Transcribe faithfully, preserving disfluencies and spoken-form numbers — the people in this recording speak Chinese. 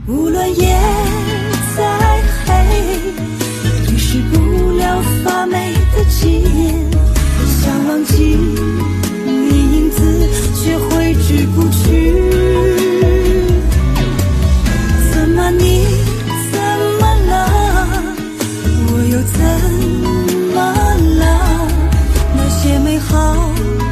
无论夜再黑，掩饰不了发霉的记忆，想忘记你影子，却挥之不去。怎么你怎么了？我又怎么了？那些美好